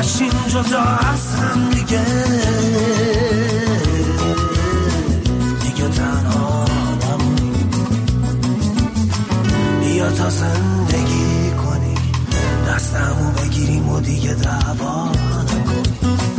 نشیم جدا از هم دیگه تنها نمونیم. بیا تا زندگی کنی دستمو بگیریم و دیگه دعوا نکنیم.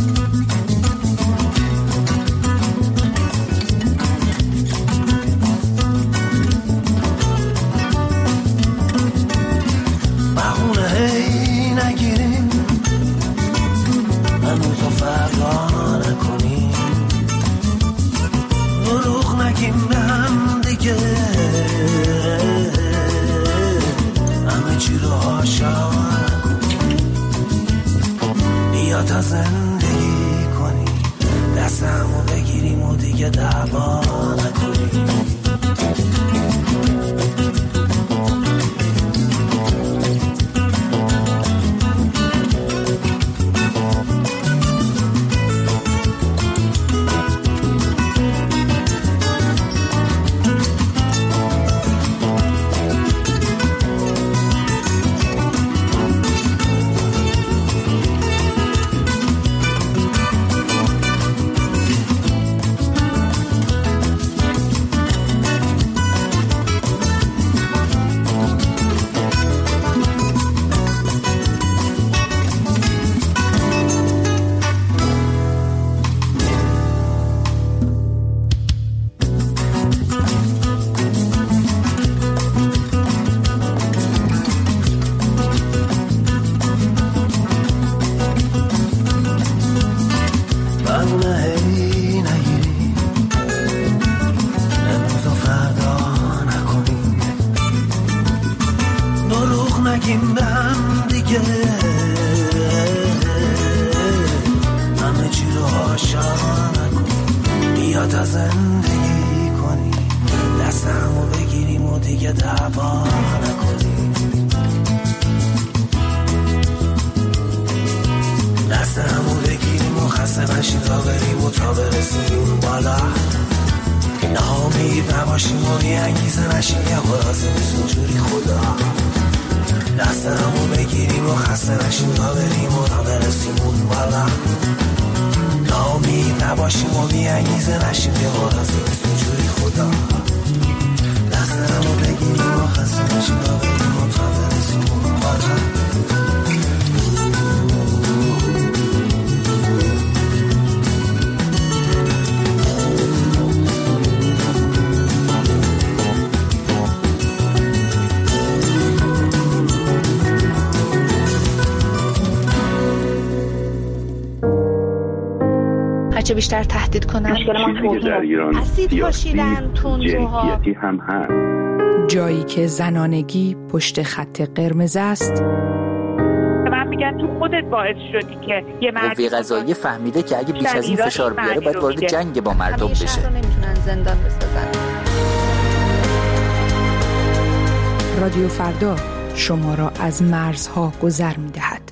بهونه هی نگیریم امروز و فردا نکنیم. دروغ نگیم به هم دیگه همه چی رو عاشق نکنیم. بیا تا زندگی کنیم دستمو بگیریم و دیگه دعوا نکنیم. نگیم به هم دیگه همه چی رو عاشق نکنیم. بیا تا زندگی کنیم دستمو بگیریم و دیگه دعوا نکنیم. دستمو بگیریم و خسته نشیم تا بریم و تا برسیم بالا. ناامید نباشیم و بی انگیزه نشیم یه خلاصه نیست اونجوری خدا. دستمو بگیریم و خسته نشیم تا بریم و تا برسیم اون بالا. ناامید نباشیم و بی انگیزه نشیم یه خلاصه نیست اونجوری خدا. دستمو بگیریم و خسته نشیم تا بریم و تا برسیم اون بالا. هرچه بیشتر تهدید کنن اسید پاشیدن تندروها هم هست. جایی که زنانگی پشت خط قرمز است. من میگن تو خودت باعث شدی که یه قوه قضاییه فهمیده که اگه بیش از این فشار بیاره باید وارد جنگ با مردم بشه. شهر رو نمیتونن زندان بسازن. رادیو فردا شما را از مرزها گذر میدهد.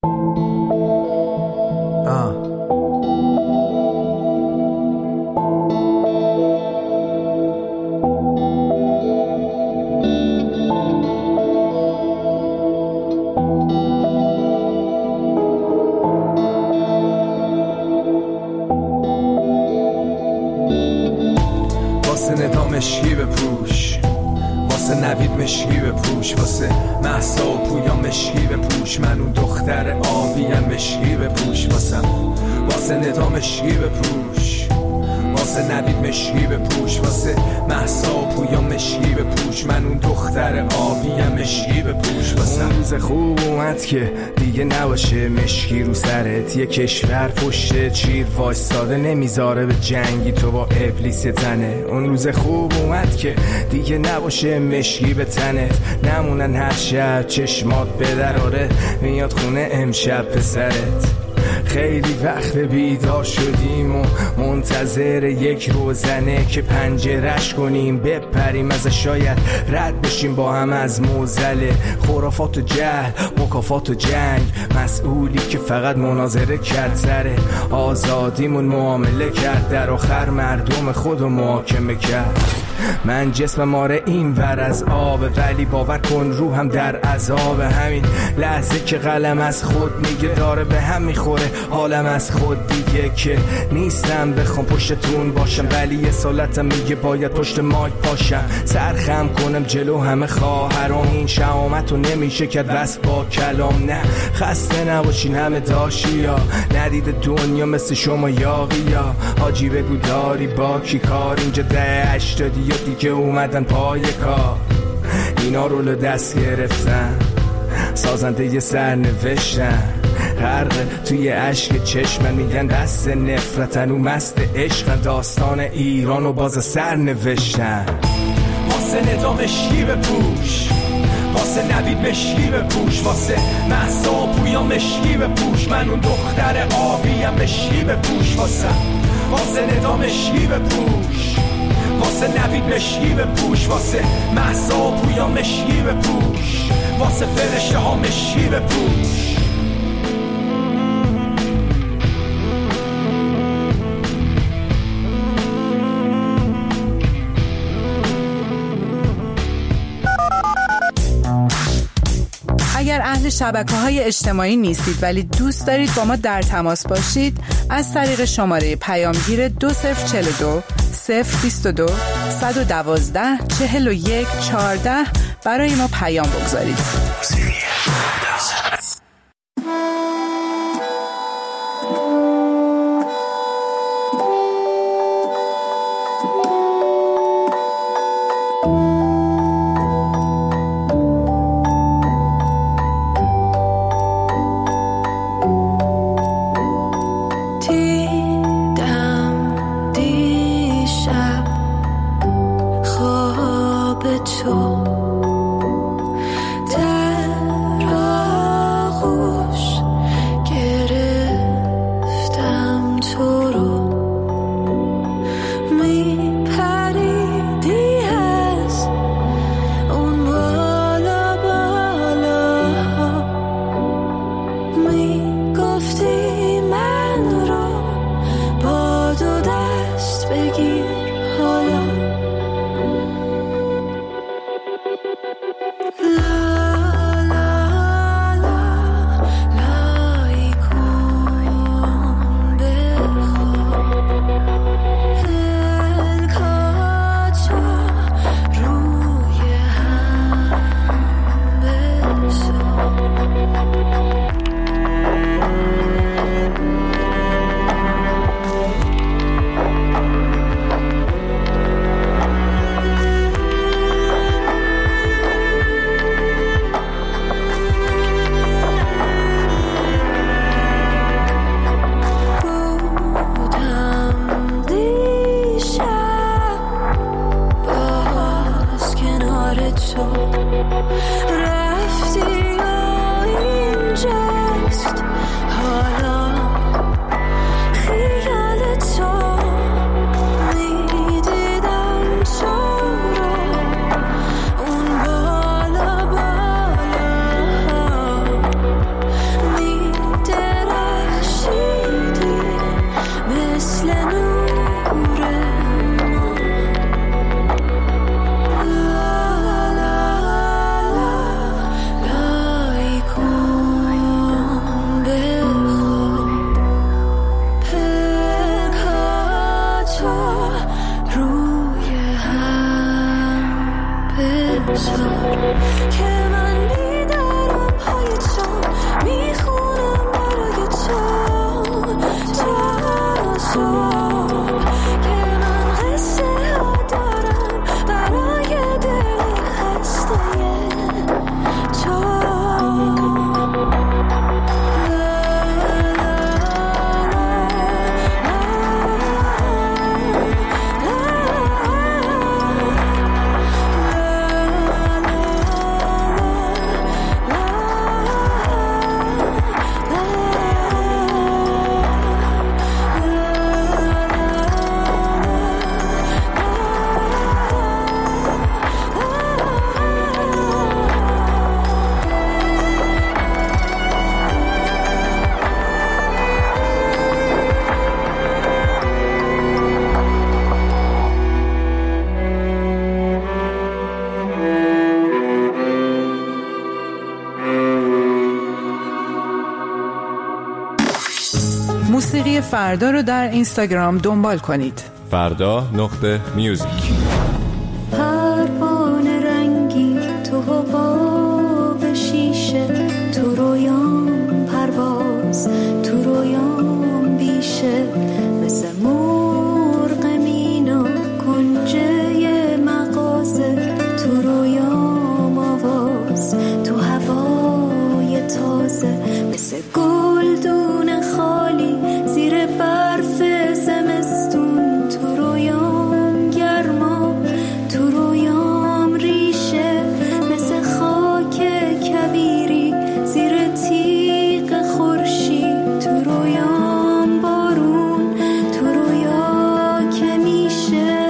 مشکی بپوش واسه نوید، مشکی بپوش واسه مهسا و پویا، مشکی بپوش من اون دختر آبیم، مشکی بپوش واسه ندا، مشکی بپوش واسه نوید، مشکی بپوش واسه مهسا و پویا، مشکی بپوش من اون دختر آبیم، مشکی بپوش واسه. اون روز خوب اومد که دیگه نباشه مشکی رو سرت، یه کشور پشت چیر وایستاده نمیذاره به جنگی تو با ابلیس تنه. اون روز خوب اومد که دیگه نباشه مشکی به تنت، نمونن هر شب چشمات به دراره میاد خونه امشب پسرت. خیلی وقت بیدار شدیم و منتظر یک روزنه که پنجرش کنیم بپریم از شاید رد بشیم با هم از موزل خرافات و جهل، مکافات و جنگ. مسئولی که فقط مناظره کرد سر آزادیمون معامله کرد، در آخر مردم خودو محاکمه کرد. من جسمم آره این ور از آب، ولی باور کن روحم در عذاب. همین لحظه که قلم از خود میگه داره به هم میخوره حالم از خود دیگه، که نیستم بخوام پشتتون باشم، ولی یه سالتم میگه باید پشت مایک پاشم. سرخم کنم جلو همه خواهرام، این شهامت رو نمیشه کرد وصف با کلام. نه خسته نباشین همه داشیا، ندید دنیا مثل شما یاقیا. حاجی بگو داری با کی کار، اینجا 80 یا دیگه اومدن پای کار. اینا رولو دست گرفتن، سازنده یه سر نوشتن، غرق توی عشق چشمن، میگن دست نفرتن و مست عشق. داستان ایرانو باز سر نوشتن. واسه نظام شیب پوش، واسه نوید مشکی بپوش، واسه مهسا پویا مشکی بپوش، من اون دختر آبیم مشکی بپوش. واسه نظام مشکی بپوش، واسه نوید مشکی بپوش، واسه مهسا پویا مشکی بپوش، واسه فرشته ها مشکی بپوش. اگر اهل شبکه‌های اجتماعی نیستید ولی دوست دارید با ما در تماس باشید، از طریق شماره پیامگیر 2042 022 112 41 14 برای ما پیام بگذارید. موسیقی فردا رو در اینستاگرام دنبال کنید. فردا.music. پروانه رنگی تو حباب شیشه، تو رویام پرواز، تو رویام بیشه، مثل مرغ مینا کنجه مغازه، تو رویام آواز، تو هوای تازه، مثل گلدون خالی زیر برف زمستون، تو رویام گرما، تو رویام ریشه، مثل خاک کویری زیر تیغ خورشید، تو رویام بارون، تو رویا که میشه.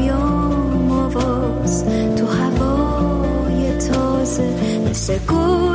Seguro